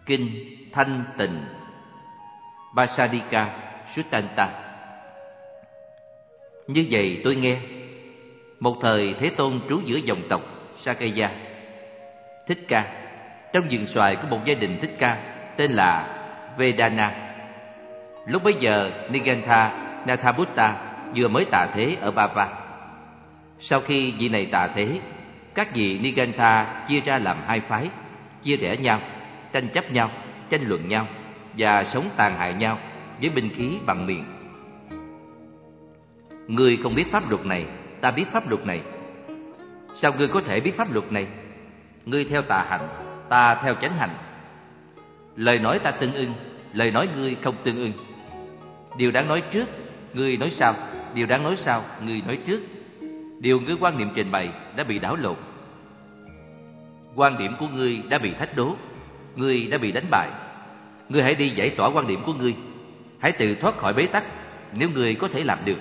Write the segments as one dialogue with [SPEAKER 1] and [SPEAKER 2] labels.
[SPEAKER 1] Kinh Thanh Tịnh Basadika Suttanta. Như vậy tôi nghe, một thời Thế Tôn trú giữa dòng tộc Sakaya, Thích Ca, trong vườn xoài của một gia đình Thích Ca tên là Vedana. Lúc bấy giờ Nigantha Nathabutta vừa mới tà thế ở Bava. Sau khi vị này tà thế, các vị Nigantha chia ra làm hai phái, chia rẽ nhau, tranh chấp nhau, tranh luận nhau và sống tàn hại nhau với binh khí bằng miệng. Ngươi không biết pháp luật này, ta biết pháp luật này. Sao ngươi có thể biết pháp luật này? Ngươi theo tà hạnh, ta theo chánh hạnh. Lời nói ta tương ưng, lời nói ngươi không tương ưng. Điều đáng nói trước, ngươi nói sau. Điều đáng nói sau, ngươi nói trước. Điều ngươi quan niệm trình bày đã bị đảo lộn. Quan điểm của ngươi đã bị thách đố, ngươi đã bị đánh bại. Ngươi hãy đi giải tỏa quan điểm của ngươi, hãy tự thoát khỏi bế tắc nếu ngươi có thể làm được.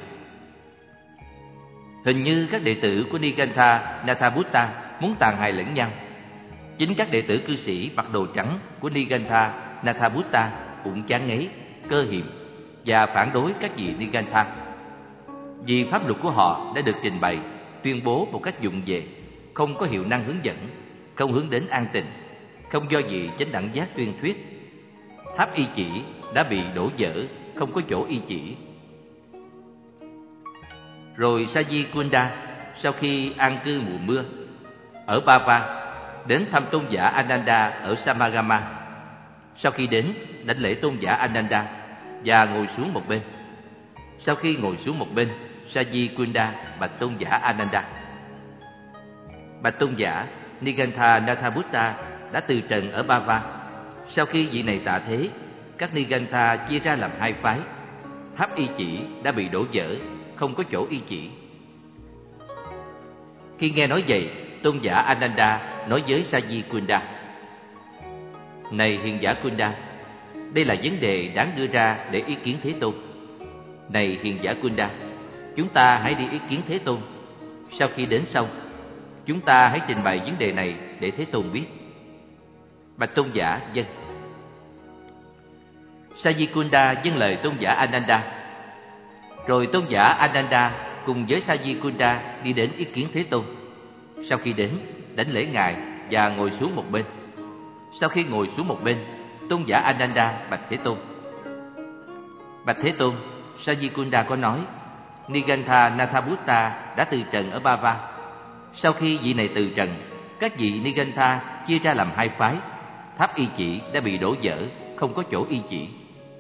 [SPEAKER 1] Hình như các đệ tử của Nigantha Nathabutta muốn tàn hại lẫn nhau. Chính các đệ tử cư sĩ mặc đồ trắng của Nigantha Nathabutta cũng chán ngấy, cơ hiệm và phản đối các vị Nigantha. Vì pháp luật của họ đã được trình bày, tuyên bố một cách vụng về, không có hiệu năng hướng dẫn, không hướng đến an tịnh, không do gì chánh đẳng giác tuyên thuyết. Tháp y chỉ đã bị đổ vỡ, không có chỗ y chỉ. Rồi Saji Kunda sau khi an cư mùa mưa ở Bava đến thăm tôn giả Ananda ở Samagama. Sau khi đến, đảnh lễ tôn giả Ananda và ngồi xuống một bên. Sau khi ngồi xuống một bên, Saji Kunda bạch tôn giả Ananda: Bạch tôn giả, Nigantha Nathabutta đã từ trần ở Bava. Sau khi vị này tạ thế, các Nigantha chia ra làm hai phái. Tháp y chỉ đã bị đổ vỡ, không có chỗ y chỉ. Khi nghe nói vậy, tôn giả Ananda nói với Saji Kunda: Này hiền giả Kunda, đây là vấn đề đáng đưa ra để ý kiến Thế Tôn. Này hiền giả Kunda, chúng ta hãy đi ý kiến Thế Tôn. Sau khi đến xong, chúng ta hãy trình bày vấn đề này để Thế Tôn biết. Bạch tôn giả, vâng. Saji Kunda vâng lời tôn giả Ananda. Rồi tôn giả Ananda cùng với Saji Kunda đi đến ý kiến Thế Tôn. Sau khi đến, đảnh lễ ngài và ngồi xuống một bên. Sau khi ngồi xuống một bên, tôn giả Ananda bạch Thế Tôn: Bạch Thế Tôn, Saji Kunda có nói Nigantha Nathabutta đã từ trần ở Bava. Sau khi vị này từ trần, các vị Nigantha chia ra làm hai phái. Tháp y chỉ đã bị đổ vỡ, không có chỗ y chỉ.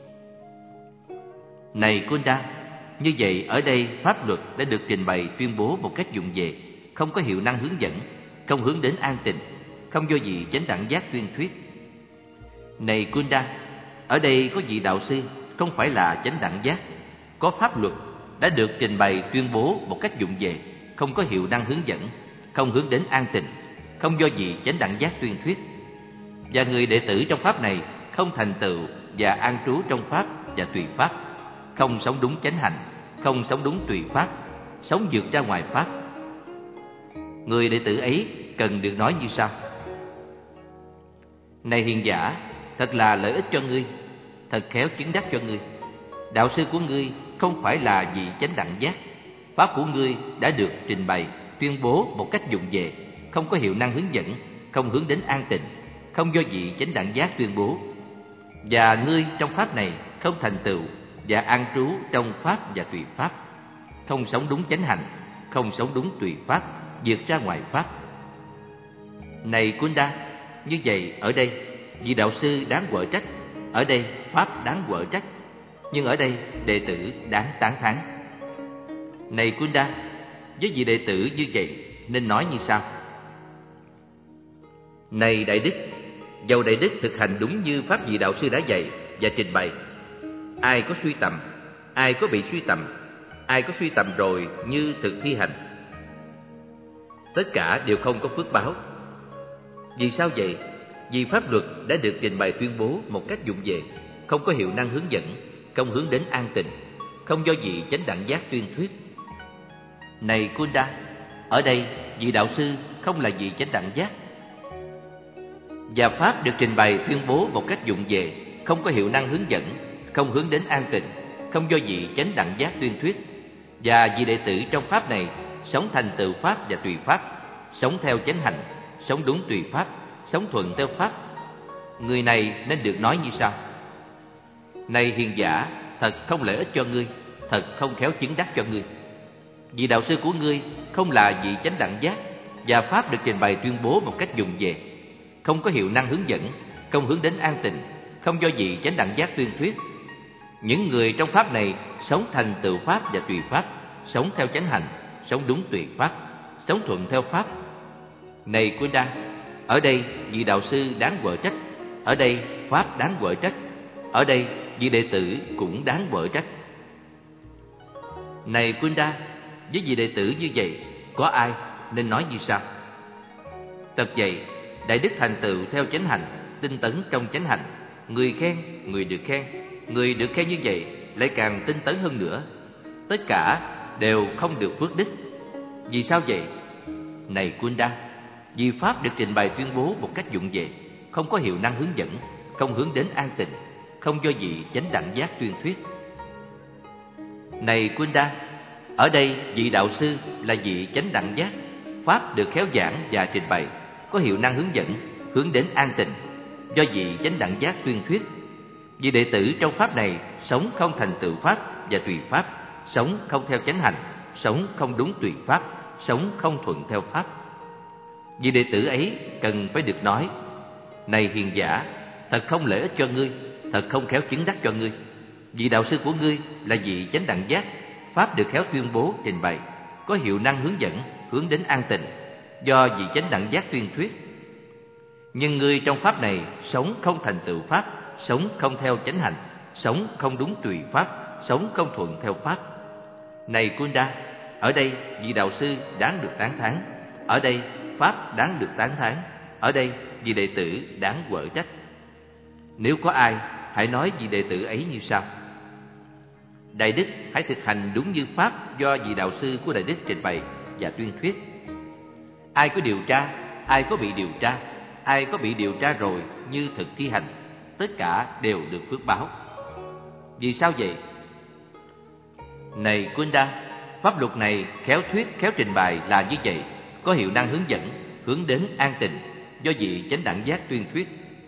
[SPEAKER 1] Này Kunda, như vậy ở đây pháp luật đã được trình bày tuyên bố một cách vụng về, không có hiệu năng hướng dẫn, không hướng đến an tịnh, không do gì chánh đẳng giác tuyên thuyết. Này Kunda, ở đây có vị đạo sư không phải là chánh đẳng giác. Có pháp luật đã được trình bày tuyên bố một cách vụng về, không có hiệu năng hướng dẫn, không hướng đến an tịnh, không do gì chánh đẳng giác tuyên thuyết. Và người đệ tử trong pháp này không thành tựu và an trú trong pháp và tùy pháp, không sống đúng chánh hạnh, không sống đúng tùy pháp, sống vượt ra ngoài pháp. Người đệ tử ấy cần được nói như sau: Này hiền giả, thật là lợi ích cho ngươi, thật khéo chứng đắc cho ngươi. Đạo sư của ngươi không phải là vị chánh đẳng giác. Pháp của ngươi đã được trình bày, tuyên bố một cách vụng về, không có hiệu năng hướng dẫn, không hướng đến an tịnh, không do vị chánh đẳng giác tuyên bố. Và ngươi trong pháp này không thành tựu và an trú trong pháp và tùy pháp, không sống đúng chánh hạnh, không sống đúng tùy pháp, vượt ra ngoài pháp. Này Kunda, như vậy ở đây vị đạo sư đáng quở trách, ở đây pháp đáng quở trách, nhưng ở đây đệ tử đáng tán thán. Này Kunda, với vị đệ tử như vậy nên nói như sau: Này đại đức, dầu đại đức thực hành đúng như pháp vị đạo sư đã dạy và trình bày, ai có suy tầm, ai có bị suy tầm, ai có suy tầm rồi như thực thi hành, tất cả đều không có phước báo. Vì sao vậy? Vì pháp luật đã được trình bày tuyên bố một cách vụng về, không có hiệu năng hướng dẫn, không hướng đến an tịnh, không do vị chánh đẳng giác tuyên thuyết. Này Kunda, ở đây vị đạo sư không là vị chánh đẳng giác. Và pháp được trình bày tuyên bố một cách vụng về, không có hiệu năng hướng dẫn, không hướng đến an tịnh, không do vị chánh đẳng giác tuyên thuyết. Và vị đệ tử trong pháp này sống thành tựu pháp và tùy pháp, sống theo chánh hạnh, sống đúng tùy pháp, sống thuận theo pháp. Người này nên được nói như sau: Này hiền giả, thật không lợi ích cho ngươi, thật không khéo chứng đắc cho ngươi. Vị đạo sư của ngươi không là vị chánh đẳng giác, và pháp được trình bày tuyên bố một cách vụng về, không có hiệu năng hướng dẫn, không hướng đến an tịnh, không do vị chánh đẳng giác tuyên thuyết. Những người trong pháp này sống thành tựu pháp và tùy pháp, sống theo chánh hạnh, sống đúng tùy pháp, sống thuận theo pháp. Này Kunda, ở đây vị đạo sư đáng quở trách, ở đây pháp đáng quở trách, ở đây vị đệ tử cũng đáng quở trách. Này Kunda, với vị đệ tử như vậy, có ai nên nói như sau? Thật vậy, đại đức thành tựu theo chánh hạnh, tinh tấn trong chánh hạnh, người khen, người được khen, người được khen như vậy lại càng tinh tấn hơn nữa. Tất cả đều không được phước đức. Vì sao vậy? Này Kunda, vì pháp được trình bày tuyên bố một cách vụng về, không có hiệu năng hướng dẫn, không hướng đến an tịnh, không do vị chánh đẳng giác tuyên thuyết. Này Kunda, ở đây vị đạo sư là vị chánh đẳng giác, pháp được khéo giảng và trình bày, có hiệu năng hướng dẫn, hướng đến an tịnh, do vị chánh đẳng giác tuyên thuyết. Vị đệ tử trong pháp này sống không thành tựu pháp và tùy pháp, sống không theo chánh hạnh, sống không đúng tùy pháp, sống không thuận theo pháp. Vị đệ tử ấy cần phải được nói: Này hiền giả, thật không lợi ích cho ngươi, thật không khéo chứng đắc cho ngươi. Vị đạo sư của ngươi là vị chánh đẳng giác, pháp được khéo tuyên bố trình bày, có hiệu năng hướng dẫn, hướng đến an tịnh, do vị chánh đẳng giác tuyên thuyết. Nhưng ngươi trong pháp này sống không thành tựu pháp, sống không theo chánh hạnh, sống không đúng tùy pháp, sống không thuận theo pháp. Này Kunda, ở đây vị đạo sư đáng được tán thán, ở đây pháp đáng được tán thán, ở đây vị đệ tử đáng quở trách. Nếu có ai, hãy nói vị đệ tử ấy như sau: Đại đức hãy thực hành đúng như pháp do vị đạo sư của đại đức trình bày và tuyên thuyết. Ai có điều tra, ai có bị điều tra, ai có bị điều tra rồi như thực thi hành, tất cả đều được phước báo. Vì sao vậy? Này Kunda, pháp luật này khéo thuyết, khéo trình bày là như vậy, có hiệu năng hướng dẫn, hướng đến an tịnh, do vị chánh đẳng giác tuyên thuyết.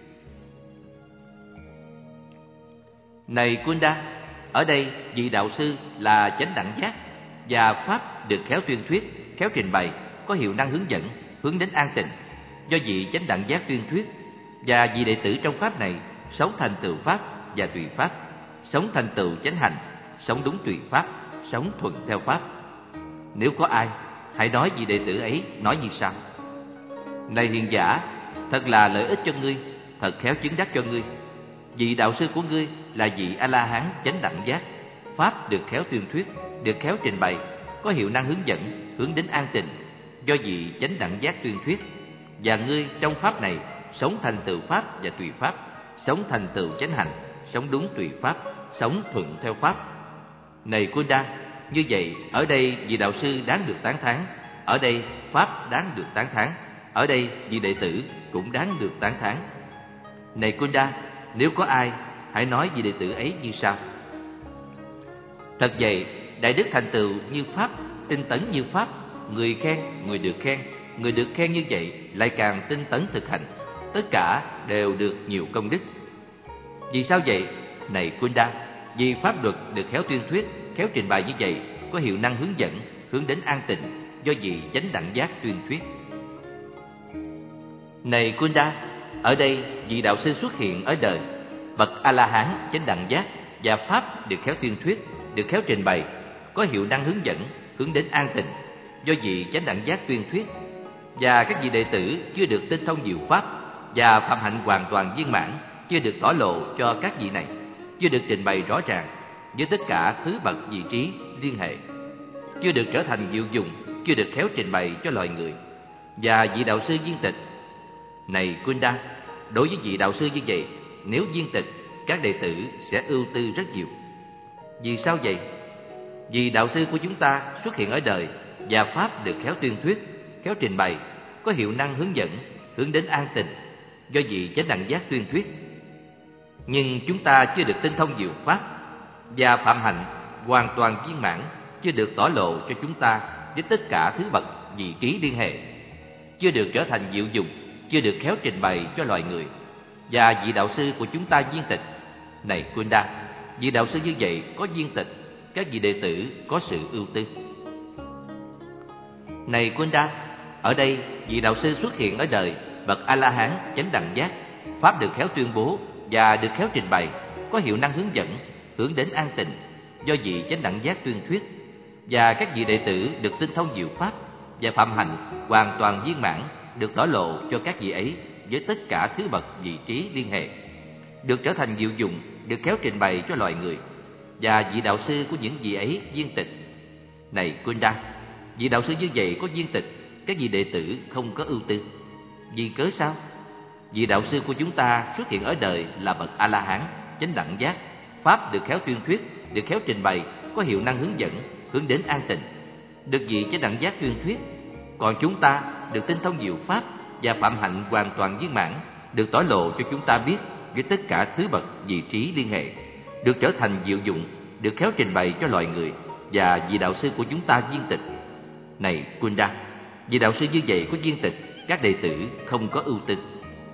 [SPEAKER 1] Này Kunda, ở đây vị đạo sư là chánh đẳng giác, và pháp được khéo tuyên thuyết, khéo trình bày, có hiệu năng hướng dẫn, hướng đến an tịnh, do vị chánh đẳng giác tuyên thuyết. Và vị đệ tử trong pháp này sống thành tựu pháp và tùy pháp, sống thành tựu chánh hạnh, sống đúng tùy pháp, sống thuận theo pháp. Nếu có ai, hãy nói vị đệ tử ấy nói như sau: Này hiền giả, thật là lợi ích cho ngươi, thật khéo chứng đắc cho ngươi. Vị đạo sư của ngươi là vị A-la-hán chánh đẳng giác, pháp được khéo tuyên thuyết, được khéo trình bày, có hiệu năng hướng dẫn, hướng đến an tịnh, do vị chánh đẳng giác tuyên thuyết. Và ngươi trong pháp này sống thành tựu pháp và tùy pháp, sống thành tựu chánh hạnh, sống đúng tùy pháp, sống thuận theo pháp. Này Kunda, như vậy ở đây vị đạo sư đáng được tán thán, ở đây pháp đáng được tán thán, ở đây vị đệ tử cũng đáng được tán thán. Này Kunda, nếu có ai, hãy nói vị đệ tử ấy như sau: Thật vậy, đại đức thành tựu như pháp, tinh tấn như pháp, người khen, người được khen, người được khen như vậy lại càng tinh tấn thực hành, tất cả đều được nhiều công đức. Vì sao vậy? Này Kunda, vì pháp luật được khéo tuyên thuyết, khéo trình bày như vậy, có hiệu năng hướng dẫn, hướng đến an tịnh, do vị chánh đẳng giác tuyên thuyết. Này Kunda, ở đây vị đạo sư xuất hiện ở đời, bậc A-la-hán chánh đẳng giác, và pháp được khéo tuyên thuyết, được khéo trình bày, có hiệu năng hướng dẫn, hướng đến an tịnh, do vị chánh đẳng giác tuyên thuyết. Và các vị đệ tử chưa được tinh thông diệu pháp, và phạm hạnh hoàn toàn viên mãn chưa được tỏ lộ cho các vị này, chưa được trình bày rõ ràng với tất cả thứ bậc vị trí liên hệ, chưa được trở thành diệu dụng, chưa được khéo trình bày cho loài người. Và vị đạo sư viên tịch, này Kunda, đối với vị đạo sư như vậy, nếu viên tịch, các đệ tử sẽ ưu tư rất nhiều. Vì sao vậy? Vì đạo sư của chúng ta xuất hiện ở đời, và pháp được khéo tuyên thuyết, khéo trình bày, có hiệu năng hướng dẫn, hướng đến an tịnh, do vị chánh đẳng giác tuyên thuyết. Nhưng chúng ta chưa được tinh thông diệu pháp, và phạm hạnh hoàn toàn viên mãn chưa được tỏ lộ cho chúng ta với tất cả thứ bậc vị trí liên hệ, chưa được trở thành diệu dụng, chưa được khéo trình bày cho loài người. Và vị đạo sư của chúng ta viên tịch. Này Kunda, vị đạo sư như vậy có viên tịch, các vị đệ tử có sự ưu tư. Này Kunda, ở đây vị đạo sư xuất hiện ở đời, bậc A-la-hán chánh đẳng giác, pháp được khéo tuyên bố và được khéo trình bày, có hiệu năng hướng dẫn, hướng đến an tịnh, do vị chánh đẳng giác tuyên thuyết. Và các vị đệ tử được tinh thông diệu pháp và phạm hạnh hoàn toàn viên mãn được tỏ lộ cho các vị ấy với tất cả thứ bậc vị trí liên hệ, được trở thành diệu dụng, được khéo trình bày cho loài người. Và vị đạo sư của những vị ấy viên tịch. Này Kunda, vị đạo sư như vậy có viên tịch, các vị đệ tử không có ưu tư. Vì cớ sao? Vị đạo sư của chúng ta xuất hiện ở đời là bậc A-la-hán chánh đẳng giác, pháp được khéo tuyên thuyết, được khéo trình bày, có hiệu năng hướng dẫn, hướng đến an tịnh, được vị chánh đẳng giác tuyên thuyết. Còn chúng ta được tinh thông diệu pháp và phạm hạnh hoàn toàn viên mãn, được tỏ lộ cho chúng ta biết với tất cả thứ bậc vị trí liên hệ, được trở thành diệu dụng, được khéo trình bày cho loài người. Và vị đạo sư của chúng ta viên tịch. Này Kunda, vị đạo sư như vậy có viên tịch, các đệ tử không có ưu tư.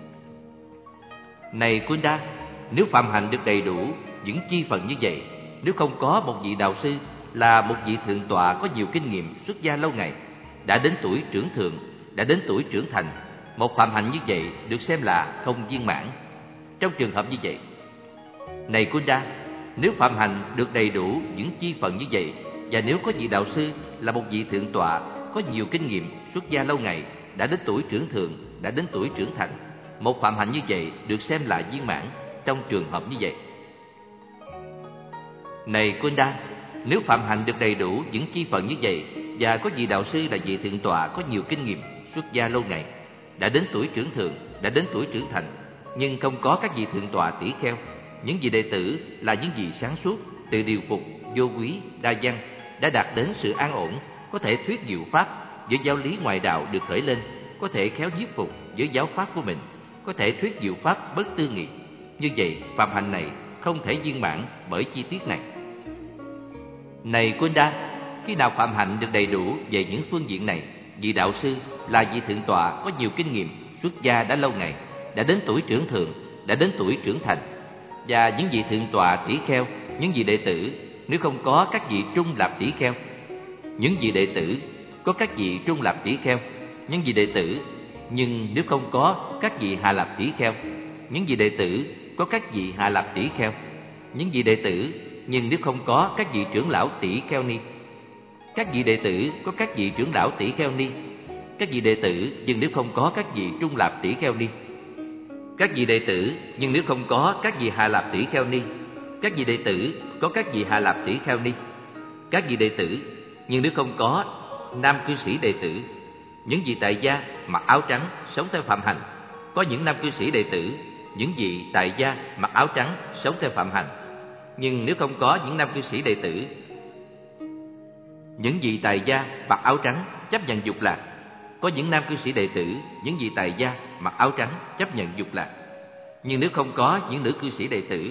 [SPEAKER 1] Này Kunda, nếu phạm hạnh được đầy đủ những chi phần như vậy, nếu không có một vị đạo sư là một vị thượng tọa có nhiều kinh nghiệm xuất gia lâu ngày, đã đến tuổi trưởng thượng, đã đến tuổi trưởng thành, một phạm hạnh như vậy được xem là không viên mãn. Trong trường hợp như vậy, này Kunda, nếu phạm hạnh được đầy đủ những chi phần như vậy, và nếu có vị đạo sư là một vị thượng tọa có nhiều kinh nghiệm xuất gia lâu ngày, đã đến tuổi trưởng thượng, đã đến tuổi trưởng thành, một phạm hạnh như vậy được xem là viên mãn trong trường hợp như vậy. Này Kunda, nếu phạm hạnh được đầy đủ những chi phần như vậy, và có vị đạo sư là vị thượng tọa có nhiều kinh nghiệm xuất gia lâu ngày, đã đến tuổi trưởng thượng, đã đến tuổi trưởng thành, nhưng không có các vị thượng tọa tỷ kheo, những vị đệ tử là những vị sáng suốt, tự điều phục, vô quý, đa văn, đã đạt đến sự an ổn, có thể thuyết diệu pháp với giáo lý ngoại đạo được khởi lên, có thể khéo nhiếp phục với giáo pháp của mình, có thể thuyết diệu pháp bất tư nghị. Như vậy, phạm hạnh này không thể viên mãn bởi chi tiết này. Này Kunda, khi nào phạm hạnh được đầy đủ về những phương diện này, vị đạo sư là vị thượng tọa có nhiều kinh nghiệm xuất gia đã lâu ngày, đã đến tuổi trưởng thượng, đã đến tuổi trưởng thành, và những vị thượng tọa tỷ kheo, những vị đệ tử, nếu không có các vị trung lạp tỷ kheo, những vị đệ tử có các vị trung lạp tỷ kheo, những vị đệ tử, nhưng nếu không có các vị hạ lạp tỷ kheo, những vị đệ tử có các vị hạ lạp tỷ kheo, những vị đệ tử, nhưng nếu không có các vị trưởng lão tỷ kheo ni, các vị đệ tử có các vị trưởng lão tỷ kheo ni, các vị đệ tử, nhưng nếu không có các vị trung lạp tỷ kheo ni, các vị đệ tử, nhưng nếu không có các vị hạ lạp tỷ kheo ni, các vị đệ tử có các vị hạ lạp tỷ kheo ni, các vị đệ tử, nhưng nếu không có nam cư sĩ đệ tử, những vị tại gia mặc áo trắng sống theo phạm hạnh, có những nam cư sĩ đệ tử, những vị tại gia mặc áo trắng sống theo phạm hạnh, nhưng nếu không có những nam cư sĩ đệ tử, những vị tại gia mặc áo trắng chấp nhận dục lạc, có những nam cư sĩ đệ tử, những vị tại gia mặc áo trắng chấp nhận dục lạc, nhưng nếu không có những nữ cư sĩ đệ tử,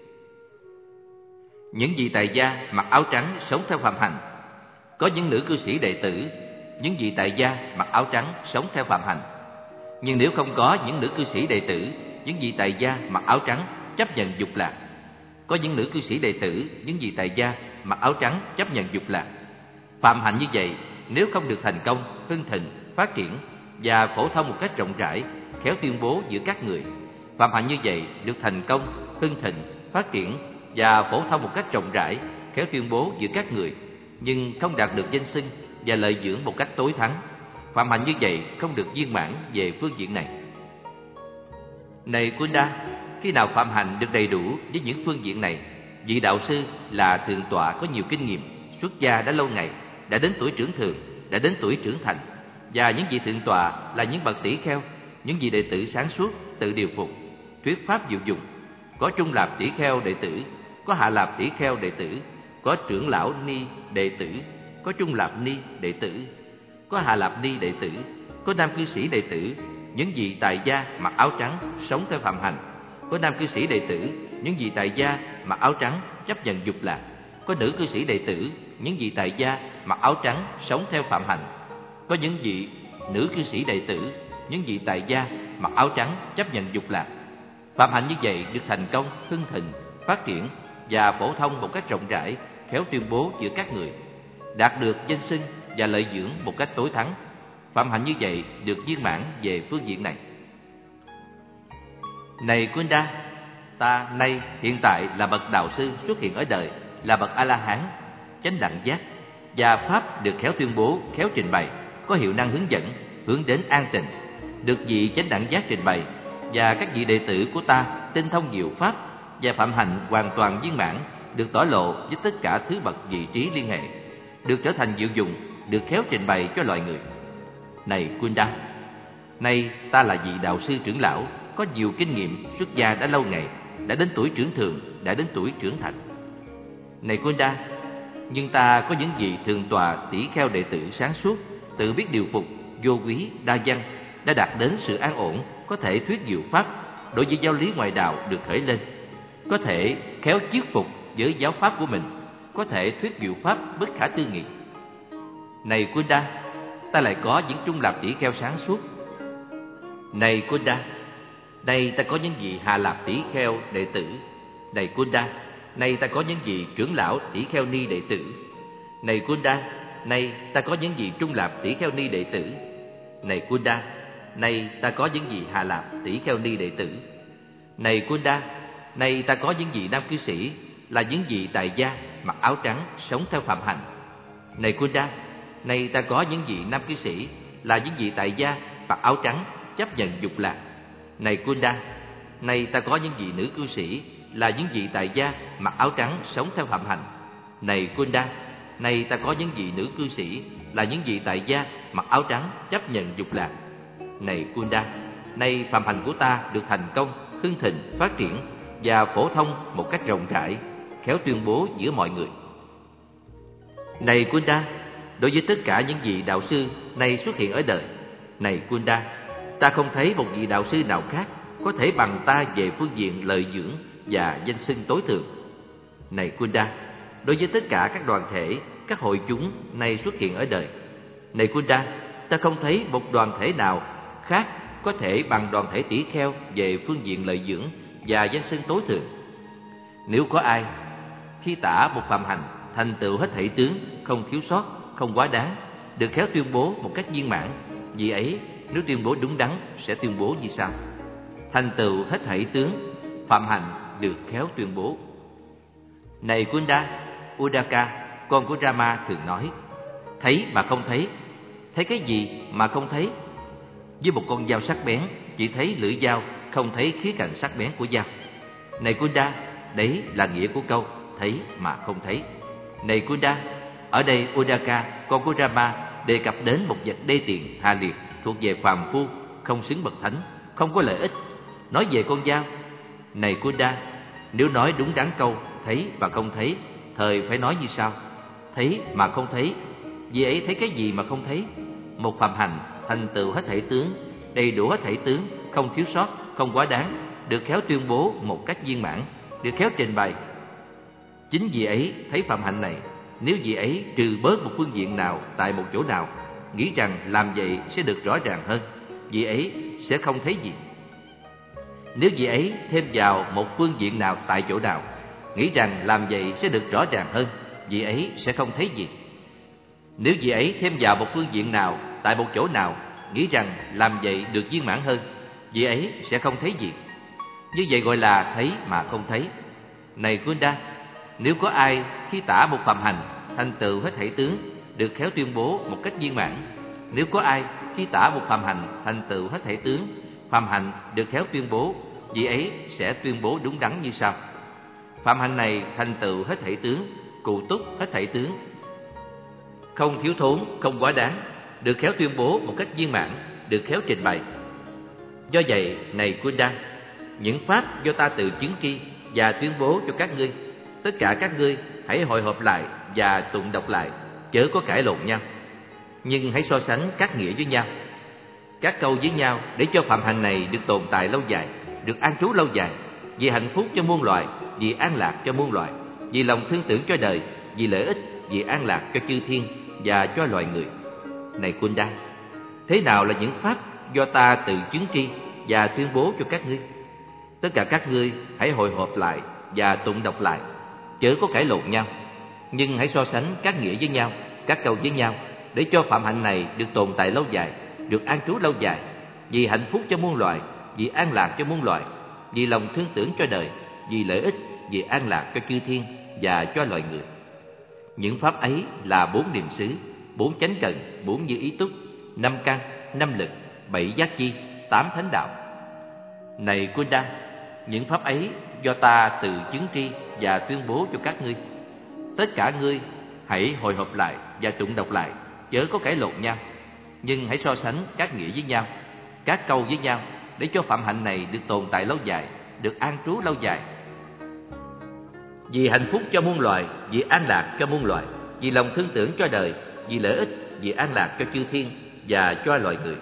[SPEAKER 1] những vị tại gia mặc áo trắng sống theo phạm hạnh, có những nữ cư sĩ đệ tử, những vị tại gia mặc áo trắng sống theo phạm hạnh, nhưng nếu không có những nữ cư sĩ đệ tử, những vị tại gia mặc áo trắng chấp nhận dục lạc, có những nữ cư sĩ đệ tử, những vị tại gia mặc áo trắng chấp nhận dục lạc. Phạm hạnh như vậy nếu không được thành công, hưng thịnh, phát triển và phổ thông một cách rộng rãi, khéo tuyên bố giữa các người, phạm hạnh như vậy được thành công, hưng thịnh, phát triển và phổ thông một cách rộng rãi, khéo tuyên bố giữa các người, nhưng không đạt được danh xưng và lợi dưỡng một cách tối thắng, phạm hạnh như vậy không được viên mãn về phương diện này. Này Kunda, khi nào phạm hạnh được đầy đủ với những phương diện này, vị đạo sư là thượng tọa có nhiều kinh nghiệm, xuất gia đã lâu ngày, đã đến tuổi trưởng thượng, đã đến tuổi trưởng thành, và những vị thượng tọa là những bậc tỷ kheo, những vị đệ tử sáng suốt, tự điều phục, thuyết pháp diệu dụng, có trung lạp tỷ kheo đệ tử, có hạ lạp tỷ kheo đệ tử, có trưởng lão ni đệ tử, có trung lạp ni đệ tử, có hạ lạp ni đệ tử, có nam cư sĩ đệ tử, những vị tại gia mặc áo trắng sống theo phạm hạnh. Có nam cư sĩ đệ tử, những vị tại gia mặc áo trắng chấp nhận dục lạc. Có nữ cư sĩ đệ tử, những vị tại gia mặc áo trắng sống theo phạm hạnh. Có những vị nữ cư sĩ đệ tử, những vị tại gia mặc áo trắng chấp nhận dục lạc. Phạm hạnh như vậy được thành công, hưng thịnh, phát triển và phổ thông một cách rộng rãi, khéo tuyên bố giữa các người, đạt được danh xưng và lợi dưỡng một cách tối thắng. Phạm hạnh như vậy được viên mãn về phương diện này. Này Kunda, ta nay hiện tại là bậc đạo sư xuất hiện ở đời, là bậc A-la-hán, chánh đẳng giác, và pháp được khéo tuyên bố, khéo trình bày, có hiệu năng hướng dẫn, hướng đến an tịnh, được vị chánh đẳng giác trình bày, và các vị đệ tử của ta tinh thông diệu pháp, và phạm hạnh hoàn toàn viên mãn, được tỏ lộ với tất cả thứ bậc vị trí liên hệ, được trở thành diệu dụng, được khéo trình bày cho loài người. Này Kunda, nay ta là vị đạo sư trưởng lão, có nhiều kinh nghiệm, xuất gia đã lâu ngày, đã đến tuổi trưởng thường, đã đến tuổi trưởng thành. Này Kunda, nhưng ta có những vị thường tọa tỷ kheo đệ tử sáng suốt, tự biết điều phục, vô quý, đa văn, đã đạt đến sự an ổn, có thể thuyết diệu pháp, đối với giáo lý ngoại đạo được khởi lên, có thể khéo chiết phục với giáo pháp của mình, có thể thuyết diệu pháp bất khả tư nghị. Này Kunda, ta lại có những trung lập tỷ kheo sáng suốt. Này Kunda, đây ta có những vị hạ lạp tỷ kheo đệ tử. Này Kunda, nay ta có những vị trưởng lão tỷ kheo ni đệ tử. Này Kunda, nay ta có những vị trung lạp tỷ kheo ni đệ tử. Này Kunda, nay ta có những vị hạ lạp tỷ kheo ni đệ tử. Này Kunda, nay ta có những vị nam cư sĩ, là những vị tại gia mặc áo trắng sống theo phạm hạnh. Này Kunda, nay ta có những vị nam cư sĩ, là những vị tại gia mặc áo trắng chấp nhận dục lạc. Này Kunda, nay ta có những vị nữ cư sĩ, là những vị tại gia mặc áo trắng sống theo phạm hạnh. Này Kunda, nay ta có những vị nữ cư sĩ, là những vị tại gia mặc áo trắng chấp nhận dục lạc. Này Kunda, nay phạm hạnh của ta được thành công, hưng thịnh, phát triển và phổ thông một cách rộng rãi, khéo tuyên bố giữa mọi người. Này Kunda, đối với tất cả những vị đạo sư nay xuất hiện ở đời, này Kunda, ta không thấy một vị đạo sư nào khác có thể bằng ta về phương diện lợi dưỡng và danh xưng tối thượng. Này Kunda, đối với tất cả các đoàn thể, các hội chúng nay xuất hiện ở đời, này Kunda, ta không thấy một đoàn thể nào khác có thể bằng đoàn thể tỷ kheo về phương diện lợi dưỡng và danh xưng tối thượng. Nếu có ai khi tả một phạm hành thành tựu hết thảy tướng, không thiếu sót, không quá đáng, được khéo tuyên bố một cách viên mãn, vì ấy nếu tuyên bố đúng đắn sẽ tuyên bố như sau: thành tựu hết thảy tướng, phạm hành được khéo tuyên bố. Này Kunda, Udaka, con của Rama thường nói: thấy mà không thấy. Thấy cái gì mà không thấy? Với một con dao sắc bén, chỉ thấy lưỡi dao, không thấy khía cạnh sắc bén của dao. Này Kunda, đấy là nghĩa của câu thấy mà không thấy. Này Kunda, ở đây Udaka, con của Rama, đề cập đến một vật đê tiện, hạ liệt, thuộc về phàm phu, không xứng bậc thánh, không có lợi ích. Nói về con dao. Này Kunda, nếu nói đúng đắn câu thấy và không thấy, thời phải nói như sau: thấy mà không thấy. Vì ấy thấy cái gì mà không thấy? Một phạm hành thành tựu hết thảy tướng, đầy đủ hết thảy tướng, không thiếu sót, không quá đáng, được khéo tuyên bố một cách viên mãn, được khéo trình bày. Chính vì ấy thấy phạm hạnh này, nếu vì ấy trừ bớt một phương diện nào tại một chỗ nào, nghĩ rằng làm vậy sẽ được rõ ràng hơn, vì ấy sẽ không thấy gì. Nếu vì ấy thêm vào một phương diện nào tại chỗ nào, nghĩ rằng làm vậy sẽ được rõ ràng hơn, vì ấy sẽ không thấy gì. Nếu vì ấy thêm vào một phương diện nào tại một chỗ nào, nghĩ rằng làm vậy được viên mãn hơn, vì ấy sẽ không thấy gì. Như vậy gọi là thấy mà không thấy. Này Kunda, nếu có ai khi tả một phạm hành thành tựu hết thảy tướng, được khéo tuyên bố một cách viên mãn. Nếu có ai khi tả một phạm hành thành tựu hết thảy tướng, phạm hành được khéo tuyên bố, vì ấy sẽ tuyên bố đúng đắn như sau: phạm hành này thành tựu hết thảy tướng, cụ túc hết thảy tướng, không thiếu thốn, không quá đáng, được khéo tuyên bố một cách viên mãn, được khéo trình bày. Do vậy, này Kunda, những pháp do ta tự chứng tri và tuyên bố cho các ngươi, tất cả các ngươi hãy hội họp lại và tụng đọc lại, chớ có cãi lộn nhau, nhưng hãy so sánh các nghĩa với nhau. các câu với nhau để cho phạm hạnh này được tồn tại lâu dài, được an trú lâu dài, vì hạnh phúc cho muôn loài, vì an lạc cho muôn loài, vì lòng thương tưởng cho đời, vì lợi ích, vì an lạc cho chư thiên và cho loài người. Này Kunda, thế nào là những pháp do ta tự chứng tri và tuyên bố cho các ngươi? Tất cả các ngươi hãy hội họp lại và tụng đọc lại, chớ có cãi lộn nhau, nhưng hãy so sánh các nghĩa với nhau, các câu với nhau, để cho phạm hạnh này được tồn tại lâu dài, được an trú lâu dài, vì hạnh phúc cho muôn loài, vì an lạc cho muôn loài, vì lòng thương tưởng cho đời, vì lợi ích, vì an lạc cho chư thiên và cho loài người. Những pháp ấy là 4 niệm xứ, 4 chánh cần, 4 như ý túc, 5 căn, 5 lực, 7 giác chi, 8 thánh đạo. Này Kunda, những pháp ấy do ta tự chứng tri và tuyên bố cho các ngươi. Tất cả ngươi hãy hội họp lại và tụng đọc lại, chớ có cãi lộn nhau, nhưng hãy so sánh các nghĩa với nhau, các câu với nhau, để cho phạm hạnh này được tồn tại lâu dài, được an trú lâu dài, vì hạnh phúc cho muôn loài, vì an lạc cho muôn loài, vì lòng thương tưởng cho đời, vì lợi ích, vì an lạc cho chư thiên và cho loài người.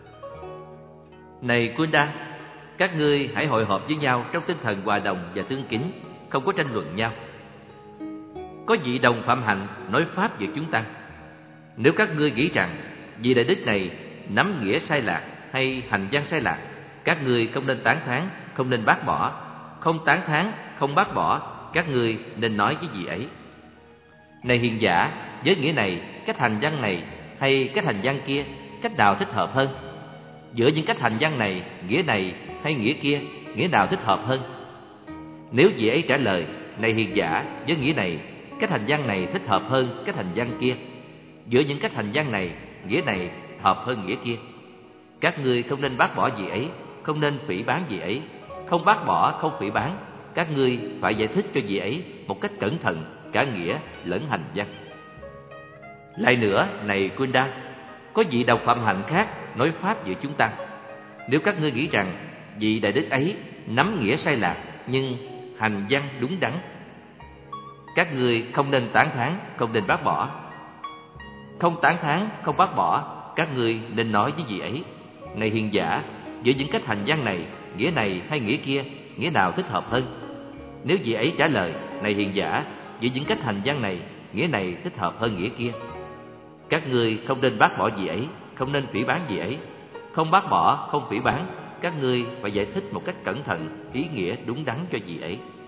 [SPEAKER 1] Này Kunda, các ngươi hãy hội họp với nhau trong tinh thần hòa đồng và tương kính, không có tranh luận nhau. Có vị đồng phạm hạnh nói pháp giữa chúng ta. Nếu các ngươi nghĩ rằng vị đại đức này nắm nghĩa sai lạc hay hành văn sai lạc, các ngươi không nên tán thán, không nên bác bỏ. Không tán thán, không bác bỏ, các ngươi nên nói với vị ấy: Này hiền giả, với nghĩa này, cách hành văn này hay cách hành văn kia, cách nào thích hợp hơn? Giữa những cách hành văn này hay nghĩa kia, nghĩa nào thích hợp hơn? Nếu vị ấy trả lời: Này hiền giả, với nghĩa này, cách hành văn này thích hợp hơn cách hành văn kia. Giữa những cách hành văn này hợp hơn nghĩa kia. Các ngươi không nên bác bỏ vị ấy, không nên phỉ báng vị ấy. Không bác bỏ, không phỉ báng, các ngươi phải giải thích cho vị ấy một cách cẩn thận cả nghĩa lẫn hành văn. Lại nữa, này Kunda, có vị đồng phạm hạnh khác nói pháp giữa chúng ta. Nếu các ngươi nghĩ rằng vị đại đức ấy nắm nghĩa sai lạc nhưng hành văn đúng đắn, các ngươi không nên tán thán, không nên bác bỏ. Không tán thán, không bác bỏ, các ngươi nên nói với vị ấy: Này hiền giả, giữa những cách hành văn này hay nghĩa kia, nghĩa nào thích hợp hơn? Nếu vị ấy trả lời: Này hiền giả, giữa những cách hành văn này thích hợp hơn nghĩa kia. Các ngươi không nên bác bỏ vị ấy, không nên phỉ báng vị ấy. Không bác bỏ, không phỉ báng, các ngươi phải giải thích một cách cẩn thận ý nghĩa đúng đắn cho vị ấy.